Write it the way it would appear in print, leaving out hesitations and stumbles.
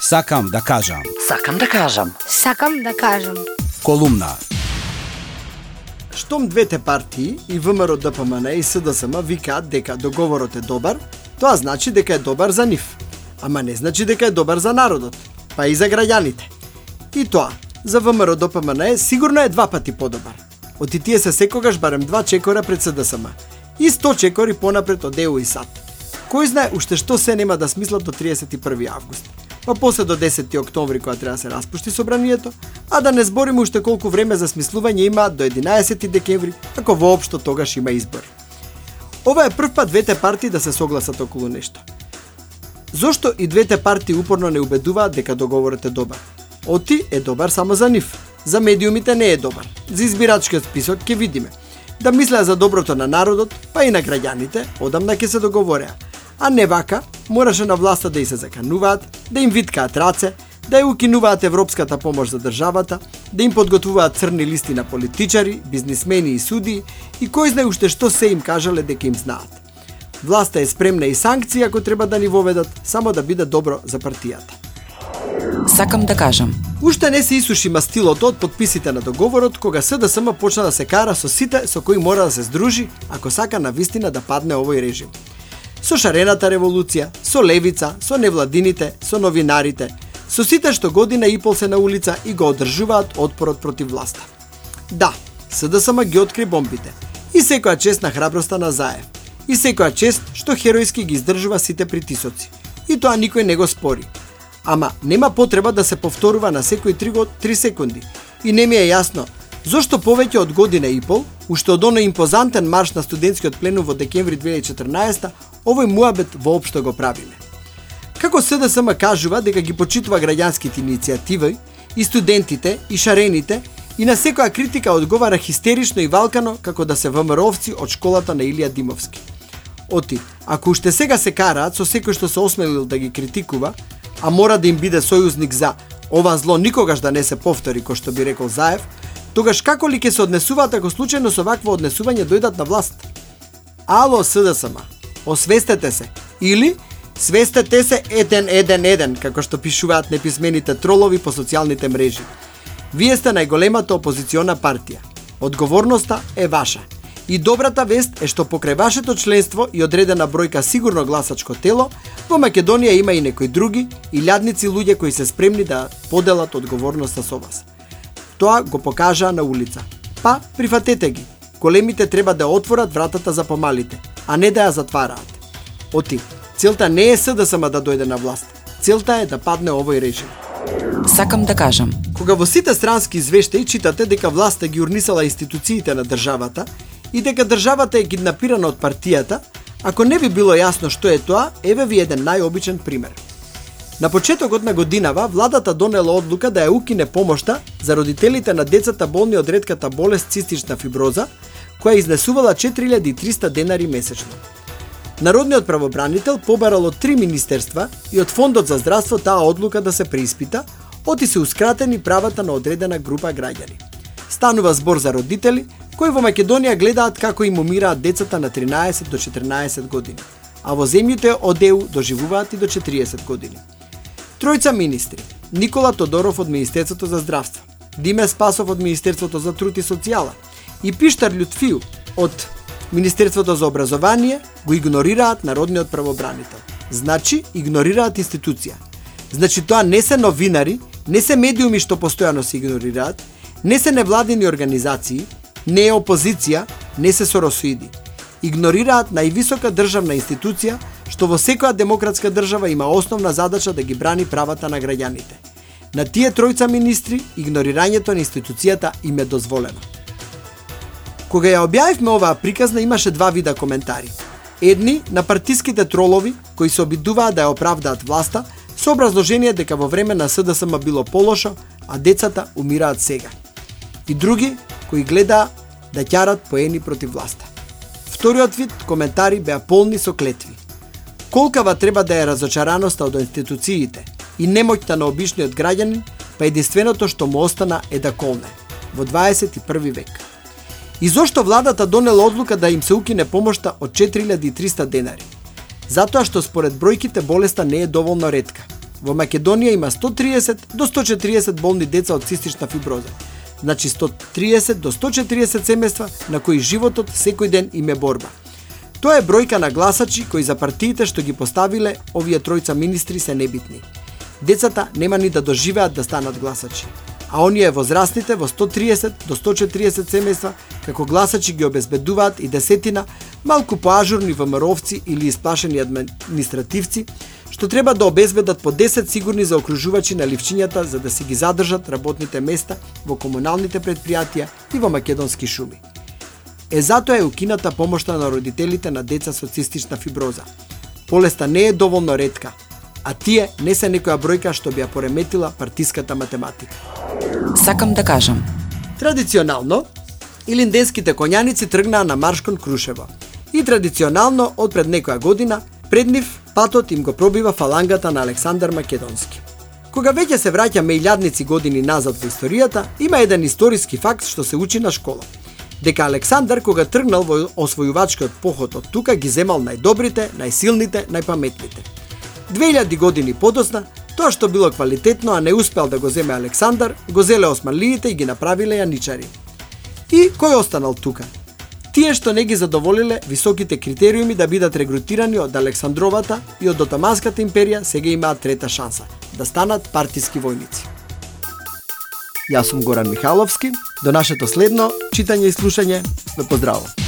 Сакам да кажам. Сакам да кажам. Сакам да кажам. Колумна. Штом двете партии, и ВМРО ДПМН и СДСМ, викаат дека договорот е добар, тоа значи дека е добар за нив. Ама не значи дека е добар за народот, па и за граѓаните. И тоа, за ВМРО ДПМН сигурно е 2 пати подобар. Оти тие се секогаш барем 2 чекора пред СДСМ. И 100 чекори понапред од ЕУ и САД. Кој знае уште што се нема да смислат до 31 август. Па после до 10 октомври кога треба да се распушти собранието, а да не збориме уште колку време за смислување има до 11 декември, ако воопшто тогаш има избор. Ова е прв пат двете партии да се согласат околу нешто. Зошто и двете партии упорно не убедуваат дека договорот е добар? Оти е добар само за нив. За медиумите не е добар. За избирачкиот список ќе видиме. Да мислеа за доброто на народот, па и на граѓаните, одамна ќе се договореа. А не вака, мораше на власта да и се закануваат, да им виткаат раце, да ја укинуваат европската помош за државата, да им подготвуваат црни листи на политичари, бизнисмени и судии и кој знае уште што се им кажале дека им знаат. Власта е спремна и санкции ако треба да ни воведат, само да биде добро за партијата. Сакам да кажам. Уште не се исуши мастилото од подписите на договорот, кога СДСМ почна да се кара со сите со кои мора да се здружи, ако сака навистина да падне овој режим. Со шарената револуција, со левица, со невладините, со новинарите, со сите што година и пол се на улица и го одржуваат отпорот против власта. Да, СДСМ ги откри бомбите. И секоја чест на храброста на Заев. И секоја чест што херојски ги издржува сите притисоци. И тоа никој не го спори. Ама нема потреба да се повторува на секои 3 секунди. И не ми е јасно зошто повеќе од година и пол, уште од оној импозантен марш на студентскиот пленум во декември 2014, овој муабет воопшто го правиме. Како СДСМ кажува дека ги почитува граѓанските иницијативи, и студентите, и шарените, и на секоја критика одговара хистерично и валкано како да се ВМРО-овци од школата на Илија Димовски. Оти, ако уште сега се караат со секој што се осмелил да ги критикува, а мора да им биде сојузник за ова зло никогаш да не се повтори, кој што би рекол Заев, тогаш како ли ќе се однесуваат ако случајно со вакво однесување дојдат на власт? Ало СДСМ, освестете се, или свестете се 111, како што пишуваат неписмените тролови по социјалните мрежи. Вие сте најголемата опозициона партија. Одговорноста е ваша. И добрата вест е што покрај вашето членство и одредена бројка сигурно гласачко тело, во Македонија има и некои други и лјадници луѓе кои се спремни да поделат одговорноста со вас. Тоа го покажаа на улица. Па, прифатете ги. Големите треба да отворат вратата за помалите, а не да ја затвараат. Оти, целта не е СДСМ да дојде на власт. Целта е да падне овој режим. Сакам да кажам. Кога во сите странски извештаи читате дека власта ги урнисала институциите на државата и дека државата е киднапирана од партијата, ако не би било јасно што е тоа, еве ви еден најобичен пример. На почетокот на годинава, владата донела одлука да ја укине помошта за родителите на децата болни од ретката болест цистична фиброза, која изнесувала 4300 денари месечно. Народниот правобранител побарал од 3 министерства и од Фондот за здравство таа одлука да се преиспита, оти сеускратени правата на одредена група граѓани. Станува збор за родители кои во Македонија гледаат како им умираат децата на 13 до 14 години, а во земјите од ЕУ доживуваат и до 40 години. Тројца министри: Никола Тодоров од Министерството за здравство, Диме Спасов од Министерството за труд и социјала и Пиштар Љутфију од Министерството за образование го игнорираат народниот правобранител. Значи, игнорираат институција. Значи, тоа не се новинари, не се медиуми што постојано се игнорираат, не се невладини организации, не е опозиција, не се соросоиди. Игнорираат највисока државна институција, што во секоја демократска држава има основна задача да ги брани правата на граѓаните. На тие тројца министри, игнорирањето на институцијата им е дозволено. Кога ја објавивме оваа приказна, имаше 2 вида коментари. Едни на партиските тролови, кои се обидуваат да ја оправдаат власта, со образложение дека во време на СДСМ било полошо, а децата умираат сега. И други, кои гледаа да ќарат поени против власта. Вториот вид коментари беа полни со клетви. Колкава треба да е разочараноста од институциите и немоќта на обичниот граѓанин, па единственото што му остана е да колне. Во 21 век. И зошто владата донела одлука да им се укине помошта од 4300 денари? Затоа што според бројките болеста не е доволно ретка. Во Македонија има 130 до 140 болни деца од цистична фиброза. Значи 130 до 140 семејства на кои животот секој ден им е борба. Тоа е бројка на гласачи кои за партиите што ги поставиле овие тројца министри се небитни. Децата нема ни да доживеат да станат гласачи, а оние возрастните во 130 до 140 семејства како гласачи ги обезбедуваат и десетина малку поажурни ВМРО-вци или исплашени административци што треба да обезбедат по 10 сигурни заокружувачи на ливчињата за да си ги задржат работните места во комуналните предпријатија и во македонски шуми. Затоа е укината помошта на родителите на деца со цистична фиброза. Болеста не е доволно ретка, а тие не се некоја бројка што би ја пореметила партиската математика. Сакам да кажам. Традиционално, илинденските коњаници тргнаа на марш кон Крушево. И традиционално, од пред некоја година, пред нив патот им го пробива фалангата на Александар Македонски. Кога веќе се враќаме илјадници години назад во историјата, има еден историски факт што се учи на школа. Дека Александар, кога тргнал во освојувачкиот поход од тука, ги земал најдобрите, најсилните, најпаметните. 2000 години подоцна, тоа што било квалитетно, а не успел да го земе Александар, го зеле османлиите и ги направиле јаничари. И кој останал тука? Тие што не ги задоволиле високите критериуми да бидат регрутирани од Александровата и од Отоманската империја, сега имаат трета шанса да станат партиски војници. Јас сум Горан Михаловски. До нашето следно читање и слушање. Ве поздравувам.